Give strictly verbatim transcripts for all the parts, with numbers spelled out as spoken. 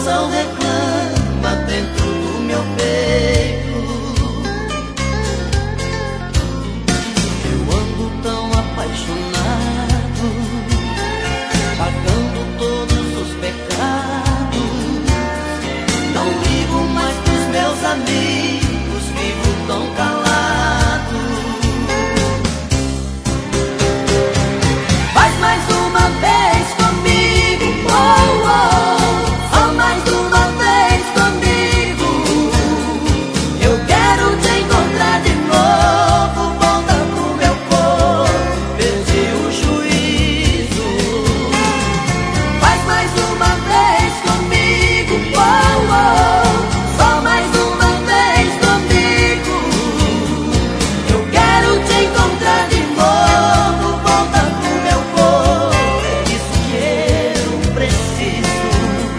coração reclama dentro do meu peito. Eu ando tão apaixonado, pagando todos os pecados. Não ligo mais pros meus amigos, vivo tão calado. Faz mais uma vez comigo, oh, oh, só mais uma vez comigo. Eu quero te encontrar de novo, volta pro meu corpo, perdi o juízo. Faz mais uma vez comigo, oh, oh, só mais uma vez comigo. Eu quero te encontrar de novo, volta pro meu corpo, é isso que eu preciso.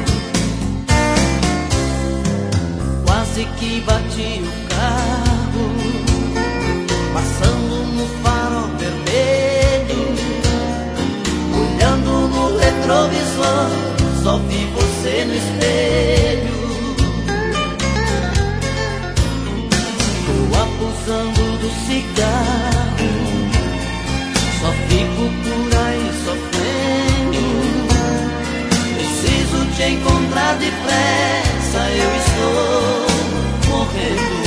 Quase que bati o carro, passando no farol vermelho. Olhando no retrovisor, só vi você no espelho. Tô abusando do cigarro, só fico por aí sofrendo. Preciso te encontrar depressa, eu estou morrendo.